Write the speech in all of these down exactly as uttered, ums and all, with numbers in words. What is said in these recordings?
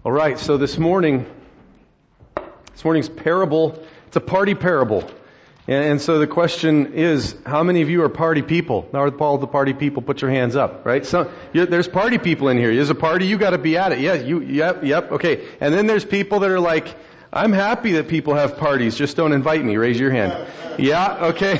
All right, so this morning, this morning's parable, it's a party parable. And, and so the question is, how many of you are party people? Now, all the party people, put your hands up, right? So there's party people in here. There's a party, you got to be at it. Yeah, you, yep, yep, okay. And then there's people that are like, I'm happy that people have parties, just don't invite me. Raise your hand. Yeah, okay.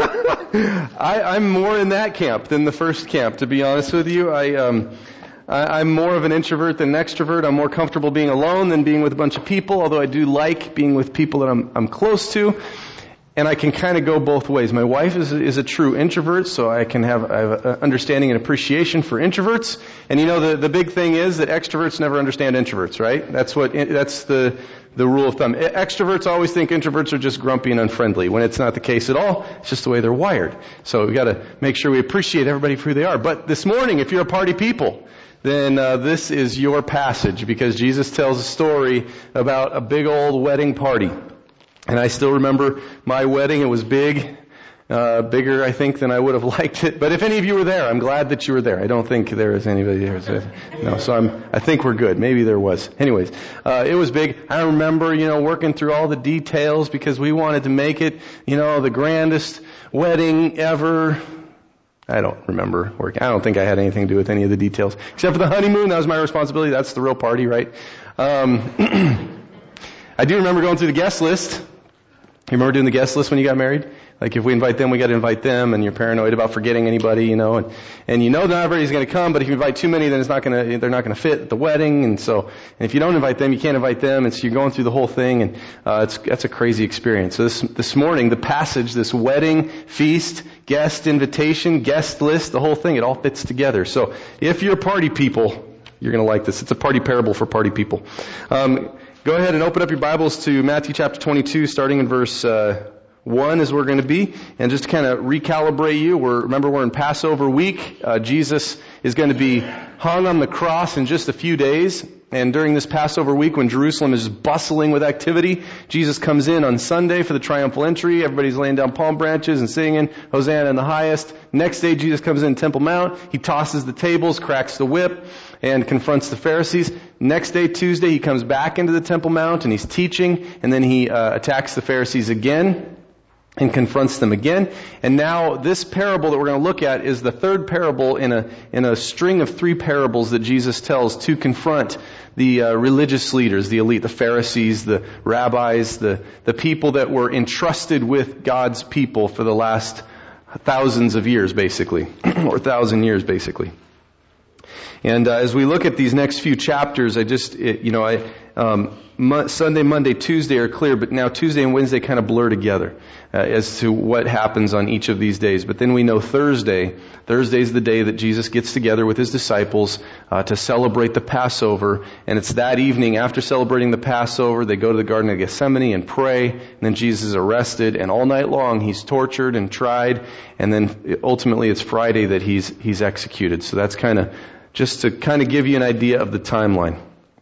I, I'm more in that camp than the first camp, to be honest with you. I, um, I, I'm more of an introvert than an extrovert. I'm more comfortable being alone than being with a bunch of people, although I do like being with people that I'm, I'm close to. And I can kind of go both ways. My wife is, is a true introvert, so I can have, I have an understanding and appreciation for introverts. And you know, the, the big thing is that extroverts never understand introverts, right? That's what, that's the, the rule of thumb. Extroverts always think introverts are just grumpy and unfriendly, when it's not the case at all. It's just the way they're wired. So we gotta make sure we appreciate everybody for who they are. But this morning, if you're a party people, then uh, this is your passage, because Jesus tells a story about a big old wedding party. And I still remember my wedding. It was big, uh, bigger, I think, than I would have liked it. But if any of you were there, I'm glad that you were there. I don't think there is anybody there. So, no, so I'm, I think we're good. Maybe there was. Anyways, uh, it was big. I remember, you know, working through all the details because we wanted to make it, you know, the grandest wedding ever. I don't remember working. I don't think I had anything to do with any of the details. Except for the honeymoon. That was my responsibility. That's the real party, right? Um, I do remember going through the guest list. You remember doing the guest list when you got married? Like if we invite them, we got to invite them, and you're paranoid about forgetting anybody, you know, and, and you know not everybody's going to come, but if you invite too many, then it's not going to, they're not going to fit at the wedding, and so, and if you don't invite them, you can't invite them, and so you're going through the whole thing, and uh, it's, that's a crazy experience. So this, this morning, the passage, this wedding, feast, guest invitation, guest list, the whole thing, it all fits together. So if you're party people, you're going to like this. It's a party parable for party people. Um, Go ahead and open up your Bibles to Matthew chapter twenty-two, starting in verse uh, one is where we're going to be. And just to kind of recalibrate you, we're, remember we're in Passover week. Uh, Jesus is going to be hung on the cross in just a few days. And during this Passover week, when Jerusalem is bustling with activity, Jesus comes in on Sunday for the triumphal entry. Everybody's laying down palm branches and singing, Hosanna in the highest. Next day, Jesus comes in Temple Mount. He tosses the tables, cracks the whip, and confronts the Pharisees. Next day, Tuesday, he comes back into the Temple Mount and he's teaching, and then he uh, attacks the Pharisees again and confronts them again. And now this parable that we're going to look at is the third parable in a in a string of three parables that Jesus tells to confront the uh, religious leaders, the elite, the Pharisees, the rabbis, the the people that were entrusted with God's people for the last thousands of years, basically, or thousand years, basically. And uh, as we look at these next few chapters, I just, it, you know, I um, Mo- Sunday, Monday, Tuesday are clear, but now Tuesday and Wednesday kind of blur together uh, as to what happens on each of these days. But then we know Thursday, Thursday's the day that Jesus gets together with his disciples uh, to celebrate the Passover. And it's that evening after celebrating the Passover, they go to the Garden of Gethsemane and pray. And then Jesus is arrested, and all night long he's tortured and tried. And then ultimately it's Friday that he's he's executed. So that's kind of just to kind of give you an idea of the timeline.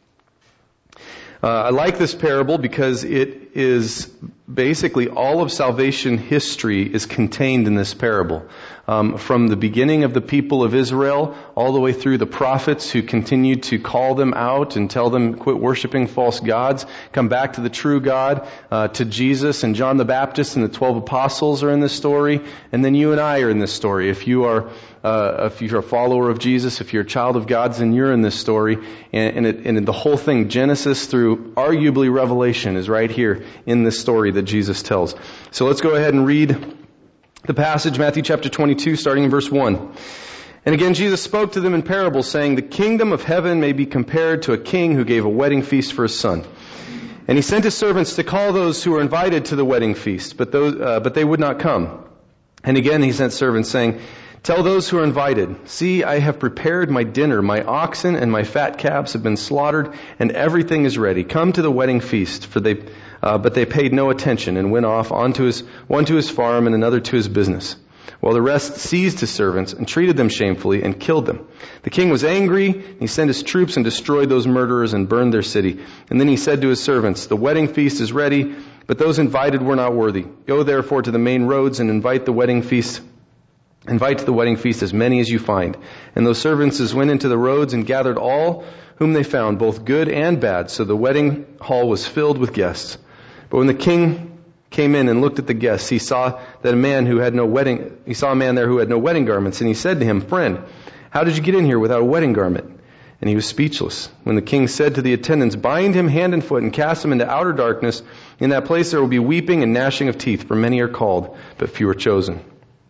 Uh, I like this parable because it is basically all of salvation history is contained in this parable. Um, from the beginning of the people of Israel all the way through the prophets who continued to call them out and tell them quit worshiping false gods, come back to the true God, uh, to Jesus and John the Baptist and the twelve apostles are in this story, and then you and I are in this story. If you are Uh, if you're a follower of Jesus, if you're a child of God's, then you're in this story. And, and, it, and the whole thing, Genesis through arguably Revelation, is right here in this story that Jesus tells. So let's go ahead and read the passage, Matthew chapter twenty-two, starting in verse one. And again, Jesus spoke to them in parables, saying, "The kingdom of heaven may be compared to a king who gave a wedding feast for his son. And he sent his servants to call those who were invited to the wedding feast, but those, uh, but they would not come. And again, he sent servants, saying, Tell those who are invited, see, I have prepared my dinner. My oxen and my fat calves have been slaughtered, and everything is ready. Come to the wedding feast." For they, uh, but they paid no attention and went off, on to his, one to his farm and another to his business. While the rest seized his servants and treated them shamefully and killed them. The king was angry. He sent his troops and destroyed those murderers and burned their city. And then he said to his servants, "The wedding feast is ready, but those invited were not worthy. Go therefore to the main roads and invite the wedding feast Invite to the wedding feast as many as you find. And those servants went into the roads and gathered all whom they found, both good and bad. So the wedding hall was filled with guests. But when the king came in and looked at the guests, he saw that a man who had no wedding, he saw a man there who had no wedding garments. And he said to him, "Friend, how did you get in here without a wedding garment?" And he was speechless. When the king said to the attendants, "Bind him hand and foot and cast him into outer darkness. In that place there will be weeping and gnashing of teeth, for many are called, but few are chosen."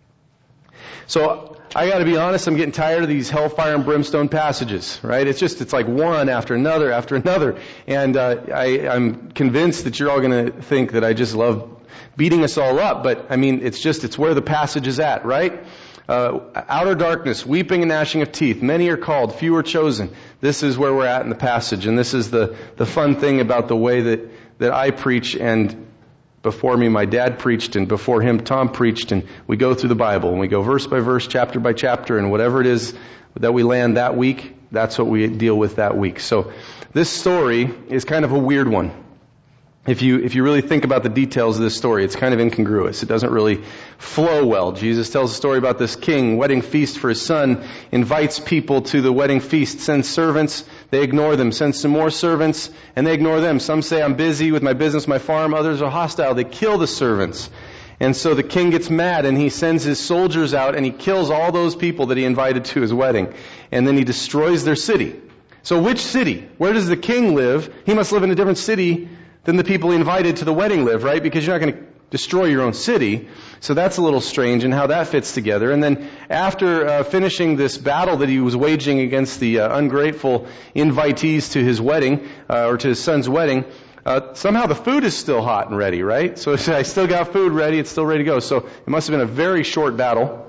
So I got to be honest, I'm getting tired of these hellfire and brimstone passages, right? It's just, it's like one after another after another. And uh, I, I'm convinced that you're all going to think that I just love beating us all up. But I mean, it's just, it's where the passage is at, right? Uh, outer darkness, weeping and gnashing of teeth. Many are called, few are chosen. This is where we're at in the passage. And this is the, the fun thing about the way that, that I preach, and before me my dad preached, and before him Tom preached, and we go through the Bible and we go verse by verse, chapter by chapter, and whatever it is that we land that week, that's what we deal with that week. So this story is kind of a weird one. If you if you really think about the details of this story, it's kind of incongruous. It doesn't really flow well. Jesus tells a story about this king, wedding feast for his son, invites people to the wedding feast, sends servants, they ignore them, sends some more servants, and they ignore them. Some say, "I'm busy with my business, my farm." Others are hostile. They kill the servants. And so the king gets mad, and he sends his soldiers out, and he kills all those people that he invited to his wedding. And then he destroys their city. So which city? Where does the king live? He must live in a different city than the people he invited to the wedding live, right? Because you're not going to destroy your own city. So that's a little strange, and how that fits together. And then after uh, finishing this battle that he was waging against the uh, ungrateful invitees to his wedding, uh, or to his son's wedding, uh, somehow the food is still hot and ready, right? So I still got food ready, it's still ready to go. So it must have been a very short battle.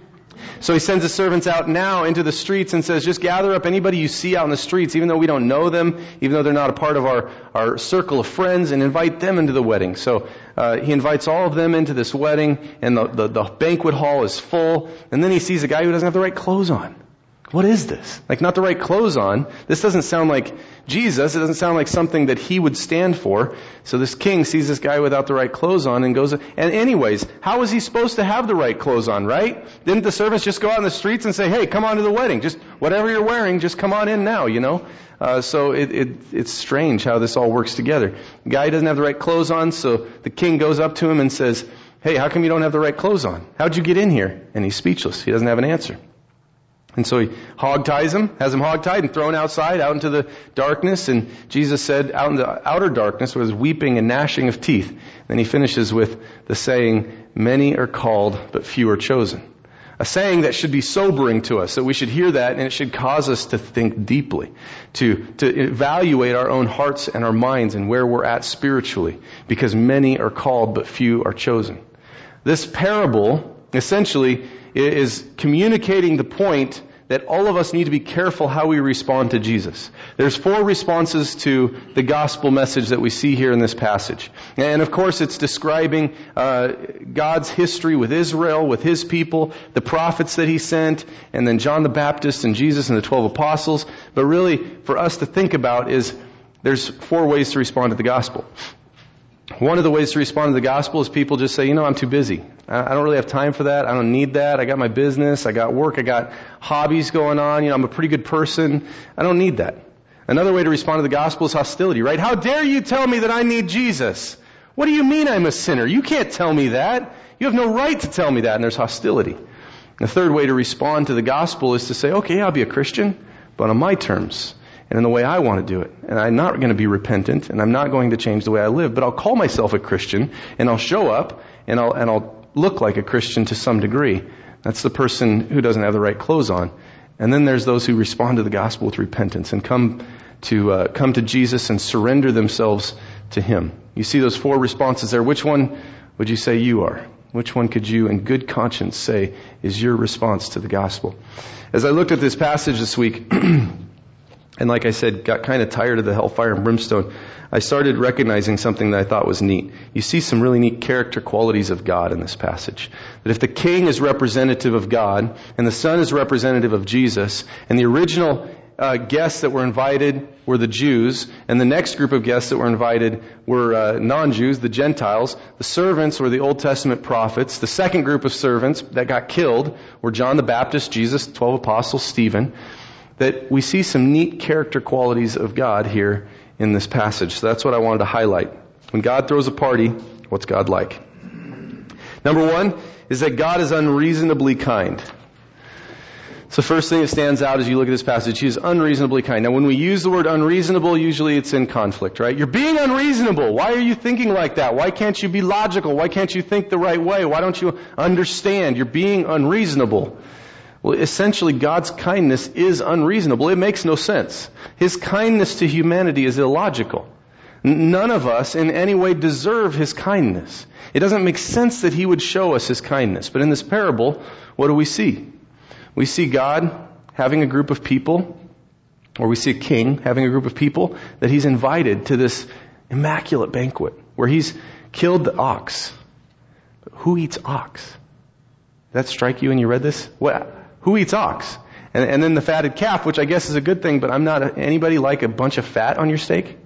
So he sends his servants out now into the streets and says, "Just gather up anybody you see out in the streets, even though we don't know them, even though they're not a part of our, our circle of friends, and invite them into the wedding." So uh, he invites all of them into this wedding, and the, the, the banquet hall is full. And then he sees a guy who doesn't have the right clothes on. What is this? Like, not the right clothes on. This doesn't sound like Jesus. It doesn't sound like something that he would stand for. So this king sees this guy without the right clothes on and goes, and anyways, how was he supposed to have the right clothes on, right? Didn't the servants just go out in the streets and say, "Hey, come on to the wedding. Just whatever you're wearing, just come on in now," you know? Uh, so it, it, it's strange how this all works together. The guy doesn't have the right clothes on, so the king goes up to him and says, "Hey, how come you don't have the right clothes on? How'd you get in here?" And he's speechless. He doesn't have an answer. And so he hog ties him, has him hog tied and thrown outside, out into the darkness. And Jesus said, out in the outer darkness was weeping and gnashing of teeth. Then he finishes with the saying, "Many are called, but few are chosen." A saying that should be sobering to us, that we should hear that, and it should cause us to think deeply, to, to evaluate our own hearts and our minds and where we're at spiritually, because many are called, but few are chosen. This parable essentially is communicating the point that all of us need to be careful how we respond to Jesus. There's four responses to the gospel message that we see here in this passage. And of course it's describing uh, God's history with Israel, with His people, the prophets that He sent, and then John the Baptist and Jesus and the twelve apostles. But really, for us to think about is there's four ways to respond to the gospel. One of the ways to respond to the gospel is people just say, you know, I'm too busy. I don't really have time for that. I don't need that. I got my business. I got work. I got hobbies going on. You know, I'm a pretty good person. I don't need that. Another way to respond to the gospel is hostility, right? How dare you tell me that I need Jesus? What do you mean I'm a sinner? You can't tell me that. You have no right to tell me that. And there's hostility. The third way to respond to the gospel is to say, okay, I'll be a Christian, but on my terms and in the way I want to do it. And I'm not going to be repentant, and I'm not going to change the way I live, but I'll call myself a Christian, and I'll show up, and I'll, and I'll look like a Christian to some degree. That's the person who doesn't have the right clothes on. And then there's those who respond to the gospel with repentance and come to uh, come to Jesus and surrender themselves to Him. You see those four responses there. Which one would you say you are? Which one could you in good conscience say is your response to the gospel? As I looked at this passage this week, and like I said, got kind of tired of the hellfire and brimstone, I started recognizing something that I thought was neat. You see some really neat character qualities of God in this passage. That if the king is representative of God, and the son is representative of Jesus, and the original uh, guests that were invited were the Jews, and the next group of guests that were invited were uh, non-Jews, the Gentiles. The servants were the Old Testament prophets. The second group of servants that got killed were John the Baptist, Jesus, twelve apostles, Stephen. That we see some neat character qualities of God here in this passage. So that's what I wanted to highlight. When God throws a party, what's God like? Number one is that God is unreasonably kind. So the first thing that stands out as you look at this passage, He is unreasonably kind. Now when we use the word unreasonable, usually it's in conflict, right? You're being unreasonable. Why are you thinking like that? Why can't you be logical? Why can't you think the right way? Why don't you understand? You're being unreasonable. Well, essentially God's kindness is unreasonable. It makes no sense. His kindness to humanity is illogical. None of us in any way deserve His kindness. It doesn't make sense that He would show us His kindness. But in this parable, what do we see? We see God having a group of people, or we see a king having a group of people that He's invited to this immaculate banquet where He's killed the ox. Who eats ox? Did that strike you when you read this? What? Who eats ox? And, and then the fatted calf, which I guess is a good thing, but I'm not a, anybody like a bunch of fat on your steak?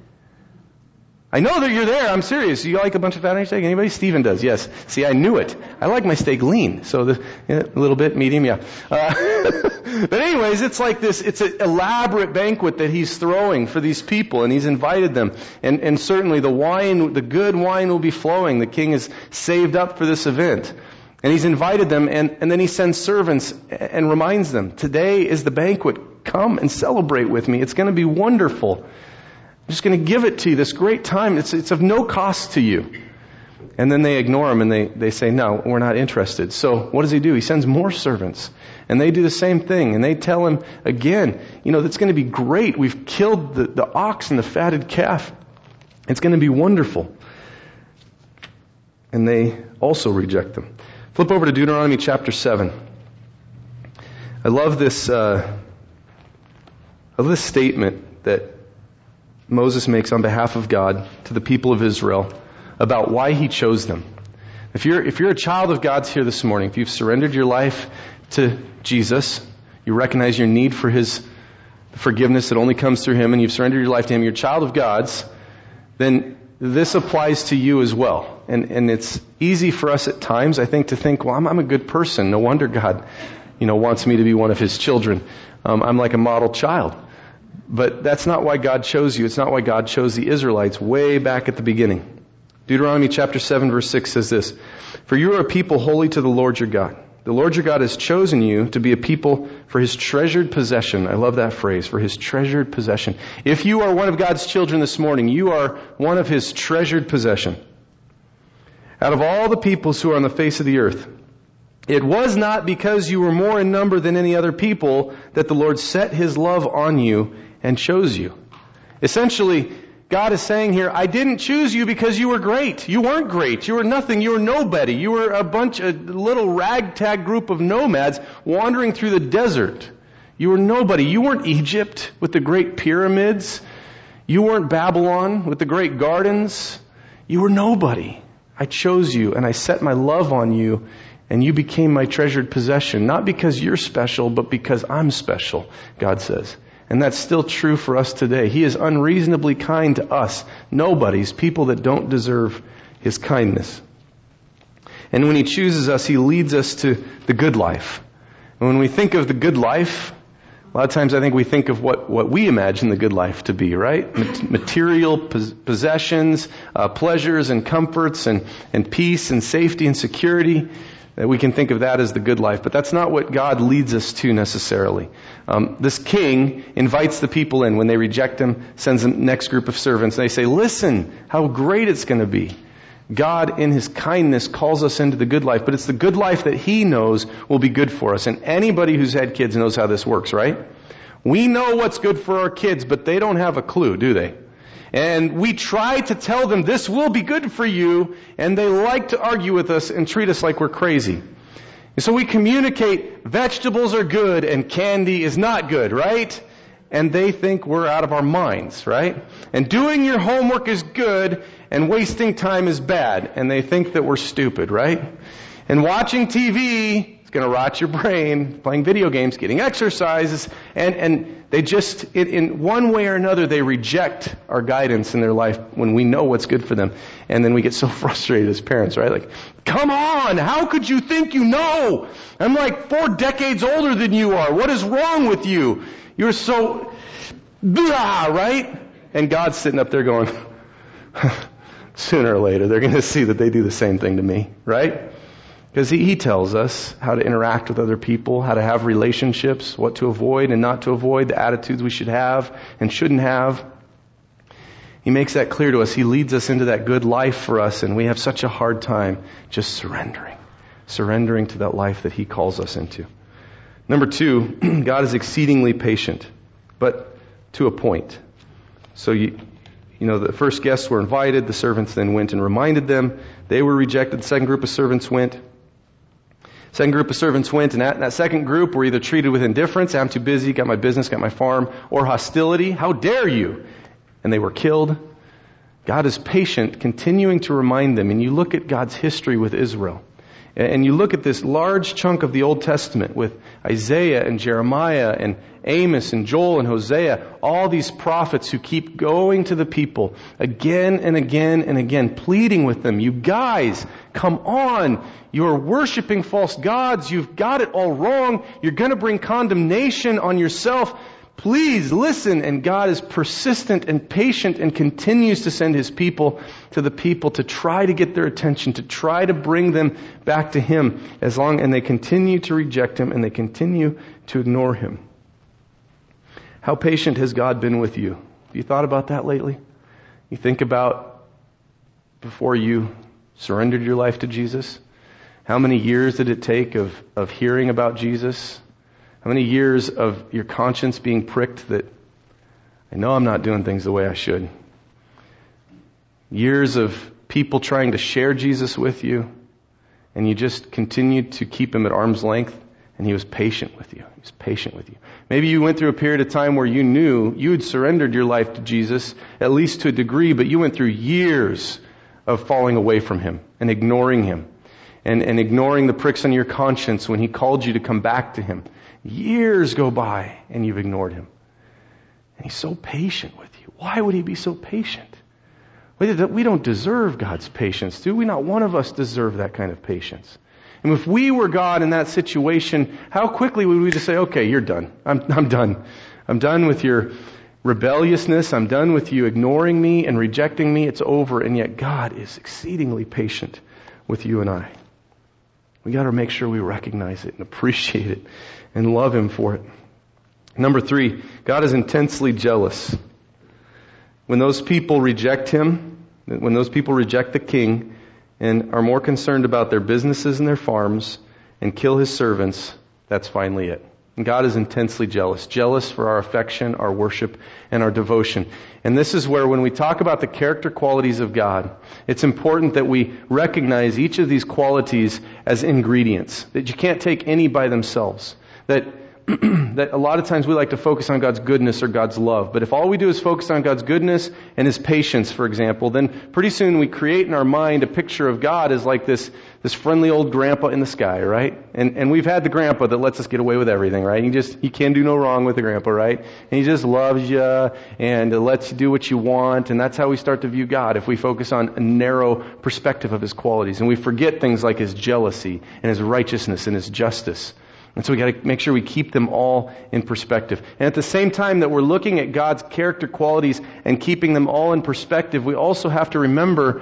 I know that you're there. I'm serious. You like a bunch of fat on your steak? Anybody? Stephen does. Yes. See, I knew it. I like my steak lean. So the, yeah, a little bit medium, yeah. Uh, but anyways, it's like this. It's an elaborate banquet that He's throwing for these people, and He's invited them. And, and certainly the wine, the good wine will be flowing. The king is saved up for this event. And He's invited them, and, and then He sends servants and reminds them, today is the banquet. Come and celebrate with me. It's going to be wonderful. I'm just going to give it to you, this great time. It's, it's of no cost to you. And then they ignore Him and they, they say, no, we're not interested. So what does He do? He sends more servants. And they do the same thing. And they tell Him again, you know, it's going to be great. We've killed the, the ox and the fatted calf. It's going to be wonderful. And they also reject them. Flip over to Deuteronomy chapter seven. I love this, uh, I love this statement that Moses makes on behalf of God to the people of Israel about why He chose them. If you're, if you're a child of God's here this morning, if you've surrendered your life to Jesus, you recognize your need for His forgiveness that only comes through Him, and you've surrendered your life to Him, you're a child of God's, then this applies to you as well. And, and it's easy for us at times, I think, to think, well, I'm, I'm a good person. No wonder God, you know, wants me to be one of His children. Um, I'm like a model child. But that's not why God chose you. It's not why God chose the Israelites way back at the beginning. Deuteronomy chapter seven verse six says this, for you are a people holy to the Lord your God. The Lord your God has chosen you to be a people for His treasured possession. I love that phrase, for His treasured possession. If you are one of God's children this morning, you are one of His treasured possession. Out of all the peoples who are on the face of the earth, it was not because you were more in number than any other people that the Lord set His love on you and chose you. Essentially, God is saying here, I didn't choose you because you were great. You weren't great. You were nothing. You were nobody. You were a bunch, a little ragtag group of nomads wandering through the desert. You were nobody. You weren't Egypt with the great pyramids. You weren't Babylon with the great gardens. You were nobody. I chose you and I set my love on you, and you became my treasured possession. Not because you're special, but because I'm special, God says. And that's still true for us today. He is unreasonably kind to us, nobodies, people that don't deserve His kindness. And when He chooses us, He leads us to the good life. And when we think of the good life, a lot of times I think we think of what, what we imagine the good life to be, right? Material pos- possessions, uh, pleasures and comforts and, and peace and safety and security. That we can think of that as the good life. But that's not what God leads us to necessarily. Um, this king invites the people in. When they reject Him, sends the next group of servants. And they say, listen, how great it's going to be. God, in His kindness, calls us into the good life. But it's the good life that He knows will be good for us. And anybody who's had kids knows how this works, right? We know what's good for our kids, but they don't have a clue, do they? And we try to tell them this will be good for you, and they like to argue with us and treat us like we're crazy. And so we communicate vegetables are good and candy is not good, right? And they think we're out of our minds, right? And doing your homework is good and wasting time is bad, and they think that we're stupid, right? And watching T V It's going to rot your brain, playing video games, getting exercises, and, and they just, in, in one way or another, they reject our guidance in their life when we know what's good for them. And then we get so frustrated as parents, right? Like, come on, how could you think you know? I'm like four decades older than you are. What is wrong with you? You're so, blah, right? And God's sitting up there going, sooner or later, they're going to see that they do the same thing to me, right? Because he, he tells us how to interact with other people, how to have relationships, what to avoid and not to avoid, the attitudes we should have and shouldn't have. He makes that clear to us. He leads us into that good life for us, and we have such a hard time just surrendering, surrendering to that life that he calls us into. Number two, God is exceedingly patient, but to a point. So you, you know, the first guests were invited. The servants then went and reminded them. They were rejected. The second group of servants went. Second group of servants went, and that, that second group were either treated with indifference, I'm too busy, got my business, got my farm, or hostility, how dare you? And they were killed. God is patient, continuing to remind them. And you look at God's history with Israel, and you look at this large chunk of the Old Testament with Isaiah and Jeremiah and Amos and Joel and Hosea, all these prophets who keep going to the people again and again and again, pleading with them, you guys, come on, you're worshiping false gods, you've got it all wrong, you're going to bring condemnation on yourself, please listen. And God is persistent and patient and continues to send His people to the people to try to get their attention, to try to bring them back to Him, as long, and they continue to reject Him and they continue to ignore Him. How patient has God been with you? Have you thought about that lately? You think about before you surrendered your life to Jesus? How many years did it take of, of hearing about Jesus? How many years of your conscience being pricked that I know I'm not doing things the way I should? Years of people trying to share Jesus with you, and you just continued to keep Him at arm's length, and He was patient with you. He was patient with you. Maybe you went through a period of time where you knew you had surrendered your life to Jesus, at least to a degree, but you went through years of falling away from Him and ignoring Him and, and ignoring the pricks on your conscience when He called you to come back to Him. Years go by and you've ignored Him. And He's so patient with you. Why would He be so patient? We don't deserve God's patience, do we? Not one of us deserve that kind of patience. And if we were God in that situation, how quickly would we just say, okay, you're done. I'm, I'm done. I'm done with your rebelliousness. I'm done with you ignoring me and rejecting me. It's over. And yet God is exceedingly patient with you and I. We got to make sure we recognize it and appreciate it and love Him for it. Number three, God is intensely jealous. When those people reject Him, when those people reject the King and are more concerned about their businesses and their farms and kill His servants, that's finally it. And God is intensely jealous. Jealous for our affection, our worship, and our devotion. And this is where when we talk about the character qualities of God, it's important that we recognize each of these qualities as ingredients. That you can't take any by themselves. That that a lot of times we like to focus on God's goodness or God's love. But if all we do is focus on God's goodness and His patience, for example, then pretty soon we create in our mind a picture of God as like this this friendly old grandpa in the sky, right? And and we've had the grandpa that lets us get away with everything, right? You just you can do no wrong with the grandpa, right? And He just loves you and lets you do what you want. And that's how we start to view God, if we focus on a narrow perspective of His qualities. And we forget things like His jealousy and His righteousness and His justice. And so we got to make sure we keep them all in perspective. And at the same time that we're looking at God's character qualities and keeping them all in perspective, we also have to remember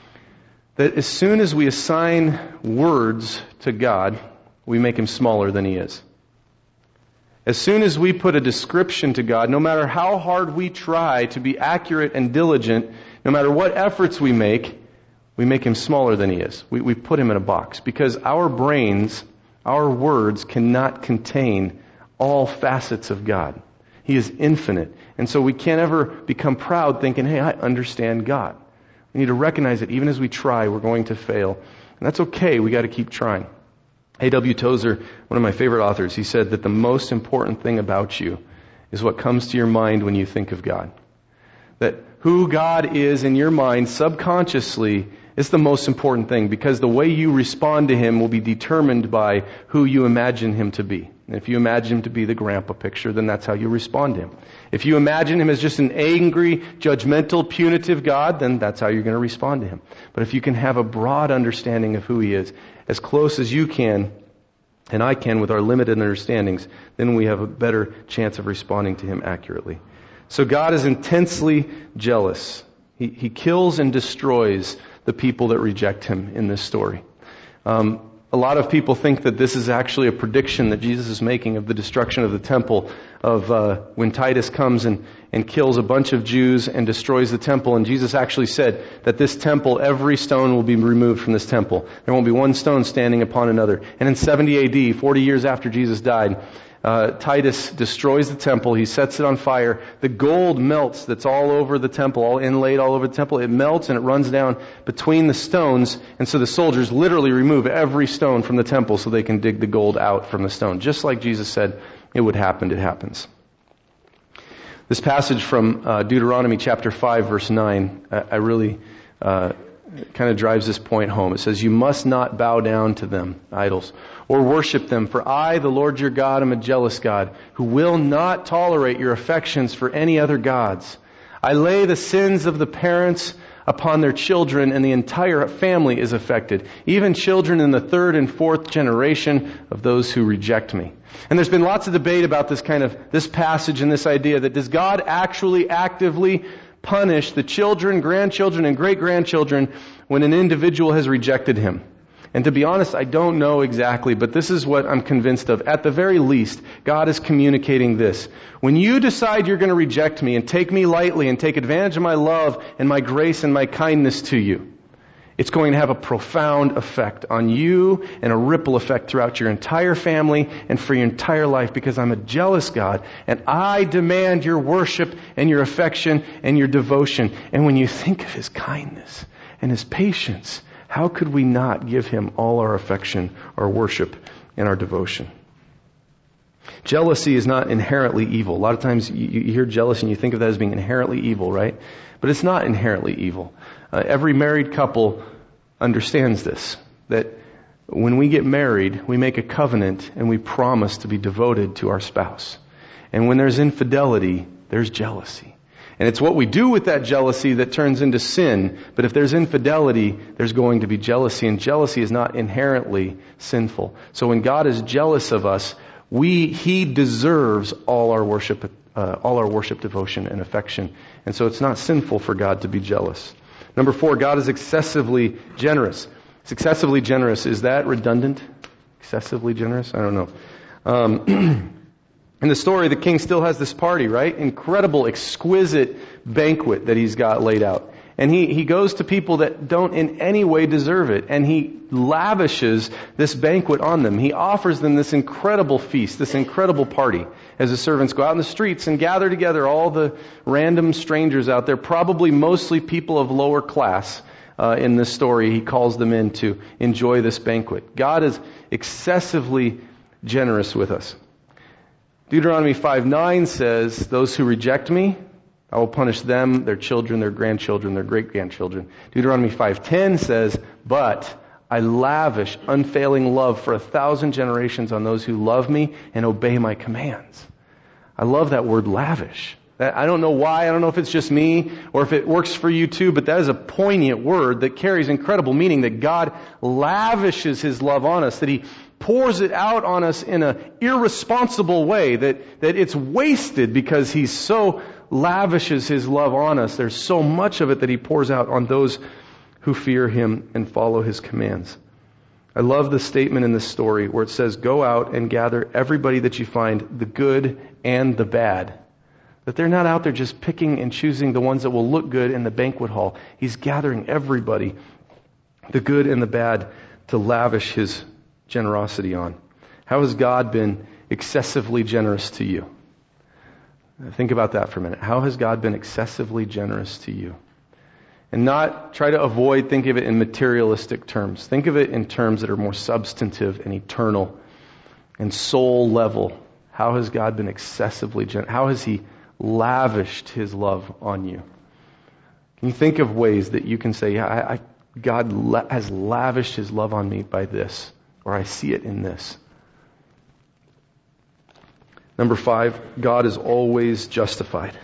that as soon as we assign words to God, we make Him smaller than He is. As soon as we put a description to God, no matter how hard we try to be accurate and diligent, no matter what efforts we make, we make Him smaller than He is. We, we put Him in a box because our brains, our words cannot contain all facets of God. He is infinite. And so we can't ever become proud thinking, hey, I understand God. We need to recognize that even as we try, we're going to fail. And that's okay. We got to keep trying. A W Tozer, one of my favorite authors, he said that the most important thing about you is what comes to your mind when you think of God. That who God is in your mind subconsciously It's the most important thing, because the way you respond to Him will be determined by who you imagine Him to be. And if you imagine Him to be the grandpa picture, then that's how you respond to Him. If you imagine Him as just an angry, judgmental, punitive God, then that's how you're going to respond to Him. But if you can have a broad understanding of who He is, as close as you can, and I can with our limited understandings, then we have a better chance of responding to Him accurately. So God is intensely jealous. He, he kills and destroys the people that reject Him in this story. Um, a lot of people think that this is actually a prediction that Jesus is making of the destruction of the temple, of uh, when Titus comes and, and kills a bunch of Jews and destroys the temple. And Jesus actually said that this temple, every stone will be removed from this temple. There won't be one stone standing upon another. And in seventy A D, forty years after Jesus died, Uh, Titus destroys the temple. He sets it on fire. The gold melts that's all over the temple, all inlaid all over the temple. It melts and it runs down between the stones. And so the soldiers literally remove every stone from the temple so they can dig the gold out from the stone. Just like Jesus said it would happen, it happens. This passage from uh, Deuteronomy chapter five, verse nine, I, I really uh, kind of drives this point home. It says, "You must not bow down to them," idols, "or worship them. For I, the Lord your God, am a jealous God, who will not tolerate your affections for any other gods. I lay the sins of the parents upon their children, and the entire family is affected, even children in the third and fourth generation of those who reject me." And there's been lots of debate about this kind of, this passage and this idea that does God actually actively punish the children, grandchildren, and great-grandchildren when an individual has rejected Him? And to be honest, I don't know exactly, but this is what I'm convinced of. At the very least, God is communicating this. When you decide you're going to reject me and take me lightly and take advantage of my love and my grace and my kindness to you, it's going to have a profound effect on you and a ripple effect throughout your entire family and for your entire life, because I'm a jealous God and I demand your worship and your affection and your devotion. And when you think of His kindness and His patience, how could we not give Him all our affection, our worship, and our devotion? Jealousy is not inherently evil. A lot of times you, you hear jealous and you think of that as being inherently evil, right? But it's not inherently evil. Uh, every married couple understands this, that when we get married, we make a covenant and we promise to be devoted to our spouse. And when there's infidelity, there's jealousy. And it's what we do with that jealousy that turns into sin. But if there's infidelity, there's going to be jealousy. And jealousy is not inherently sinful. So when God is jealous of us, we He deserves all our worship, uh, all our worship, devotion, and affection. And so it's not sinful for God to be jealous. Number four, God is excessively generous. It's excessively generous. Is that redundant? Excessively generous? I don't know. Um, in the story, the king still has this party, right? Incredible, exquisite banquet that he's got laid out. And he, he goes to people that don't in any way deserve it. And he lavishes this banquet on them. He offers them this incredible feast, this incredible party, as the servants go out in the streets and gather together all the random strangers out there, probably mostly people of lower class. Uh, in this story, he calls them in to enjoy this banquet. God is excessively generous with us. Deuteronomy five nine says, "Those who reject me, I will punish them, their children, their grandchildren, their great-grandchildren." Deuteronomy five ten says, "But I lavish unfailing love for a thousand generations on those who love me and obey my commands." I love that word lavish. I don't know why. I don't know if it's just me or if it works for you too, but that is a poignant word that carries incredible meaning, that God lavishes His love on us, that He pours it out on us in an irresponsible way, that, that it's wasted because He so lavishes His love on us. There's so much of it that He pours out on those who fear Him and follow His commands. I love the statement in this story where it says, "Go out and gather everybody that you find, the good and the bad." That they're not out there just picking and choosing the ones that will look good in the banquet hall. He's gathering everybody, the good and the bad, to lavish His generosity on. How has God been excessively generous to you? Think about that for a minute. How has God been excessively generous to you? And not try to avoid, think of it in materialistic terms. Think of it in terms that are more substantive and eternal and soul level. How has God been excessively generous? How has He lavished His love on you? Can you think of ways that you can say, yeah, I, God la- has lavished His love on me by this, or I see it in this. Number five, God is always justified.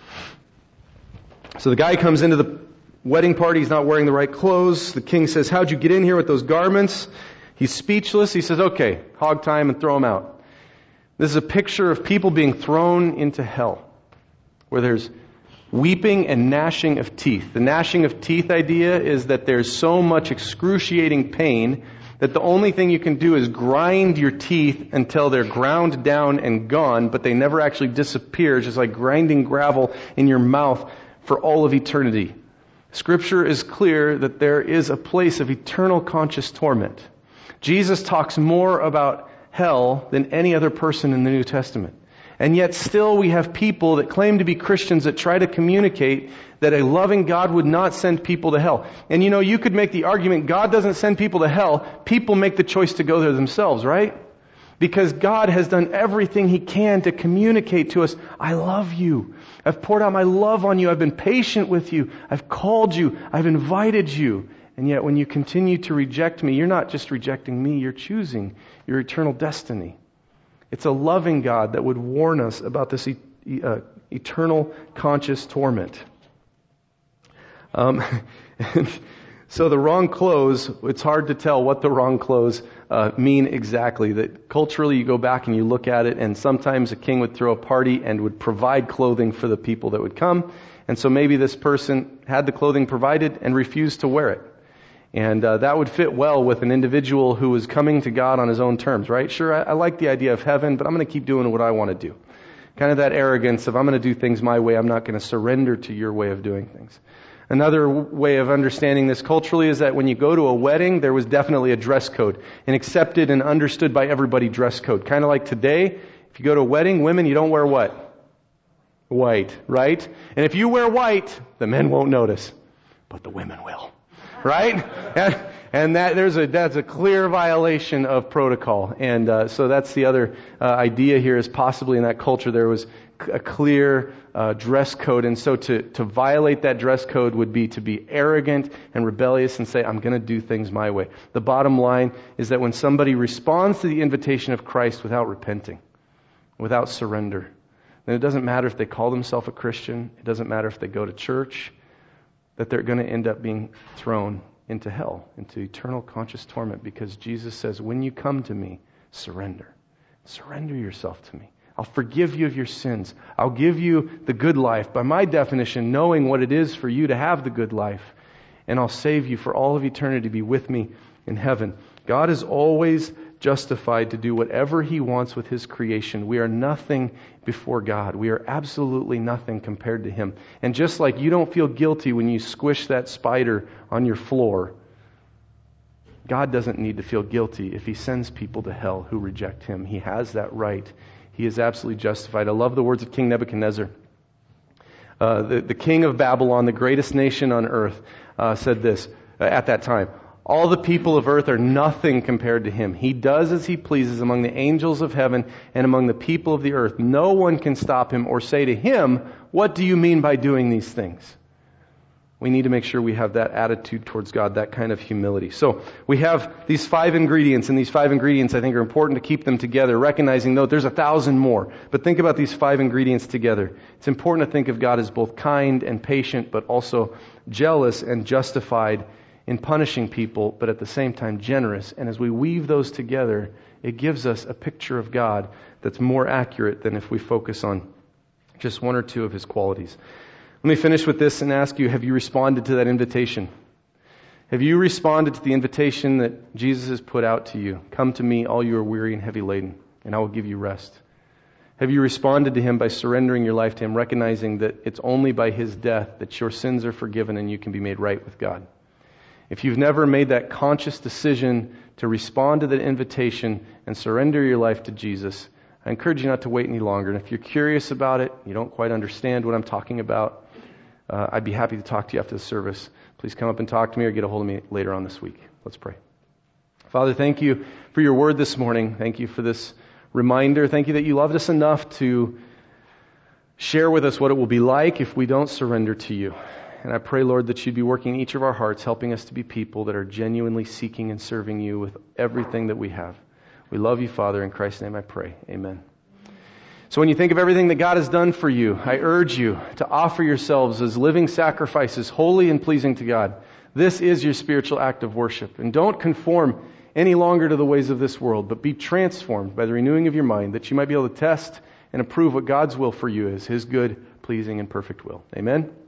So the guy comes into the wedding party, he's not wearing the right clothes. The king says, how'd you get in here with those garments? He's speechless. He says, okay, hog time and throw him out. This is a picture of people being thrown into hell, where there's weeping and gnashing of teeth. The gnashing of teeth idea is that there's so much excruciating pain that the only thing you can do is grind your teeth until they're ground down and gone, but they never actually disappear, just like grinding gravel in your mouth for all of eternity. Scripture is clear that there is a place of eternal conscious torment. Jesus talks more about hell than any other person in the New Testament. And yet still we have people that claim to be Christians that try to communicate that a loving God would not send people to hell. And you know, you could make the argument God doesn't send people to hell. People make the choice to go there themselves, right? Because God has done everything He can to communicate to us, I love you. I've poured out my love on you. I've been patient with you. I've called you. I've invited you. And yet when you continue to reject me, you're not just rejecting me, you're choosing your eternal destiny. It's a loving God that would warn us about this e- uh, eternal conscious torment. Um, so the wrong clothes, it's hard to tell what the wrong clothes uh, mean exactly. That culturally you go back and you look at it, and sometimes a king would throw a party and would provide clothing for the people that would come. And so maybe this person had the clothing provided and refused to wear it. And uh, that would fit well with an individual who was coming to God on his own terms, right? Sure, I, I like the idea of heaven, but I'm going to keep doing what I want to do. Kind of that arrogance of I'm going to do things my way. I'm not going to surrender to your way of doing things. Another way of understanding this culturally is that when you go to a wedding, there was definitely a dress code, an accepted and understood by everybody dress code. Kind of like today, if you go to a wedding, women, you don't wear what? White, right? And if you wear white, the men won't notice, but the women will. Right? And, and that there's a that's a clear violation of protocol. And uh, so that's the other uh, idea here is possibly in that culture there was a clear uh, dress code. And so to, to violate that dress code would be to be arrogant and rebellious and say, I'm going to do things my way. The bottom line is that when somebody responds to the invitation of Christ without repenting, without surrender, then it doesn't matter if they call themselves a Christian. It doesn't matter if they go to church. That they're going to end up being thrown into hell, into eternal conscious torment, because Jesus says, when you come to me, surrender. Surrender yourself to me. I'll forgive you of your sins. I'll give you the good life, by my definition, knowing what it is for you to have the good life. And I'll save you for all of eternity to be with me in heaven. God is always justified to do whatever He wants with His creation. We are nothing before God. We are absolutely nothing compared to Him. And just like you don't feel guilty when you squish that spider on your floor, God doesn't need to feel guilty if He sends people to hell who reject Him. He has that right. He is absolutely justified. I love the words of King Nebuchadnezzar. Uh, the, the king of Babylon, the greatest nation on earth, uh, said this uh, at that time. All the people of earth are nothing compared to Him. He does as He pleases among the angels of heaven and among the people of the earth. No one can stop Him or say to Him, what do you mean by doing these things? We need to make sure we have that attitude towards God, that kind of humility. So we have these five ingredients, and these five ingredients I think are important to keep them together, recognizing, though, there's a thousand more. But think about these five ingredients together. It's important to think of God as both kind and patient, but also jealous and justified in punishing people, but at the same time generous. And as we weave those together, it gives us a picture of God that's more accurate than if we focus on just one or two of His qualities. Let me finish with this and ask you, have you responded to that invitation? Have you responded to the invitation that Jesus has put out to you? Come to me, all you are weary and heavy laden, and I will give you rest. Have you responded to Him by surrendering your life to Him, recognizing that it's only by His death that your sins are forgiven and you can be made right with God? If you've never made that conscious decision to respond to that invitation and surrender your life to Jesus, I encourage you not to wait any longer. And if you're curious about it, you don't quite understand what I'm talking about, uh, I'd be happy to talk to you after the service. Please come up and talk to me or get a hold of me later on this week. Let's pray. Father, thank you for your word this morning. Thank you for this reminder. Thank you that you loved us enough to share with us what it will be like if we don't surrender to you. And I pray, Lord, that you'd be working in each of our hearts, helping us to be people that are genuinely seeking and serving you with everything that we have. We love you, Father. In Christ's name I pray. Amen. So when you think of everything that God has done for you, I urge you to offer yourselves as living sacrifices, holy and pleasing to God. This is your spiritual act of worship. And don't conform any longer to the ways of this world, but be transformed by the renewing of your mind, that you might be able to test and approve what God's will for you is, His good, pleasing, and perfect will. Amen.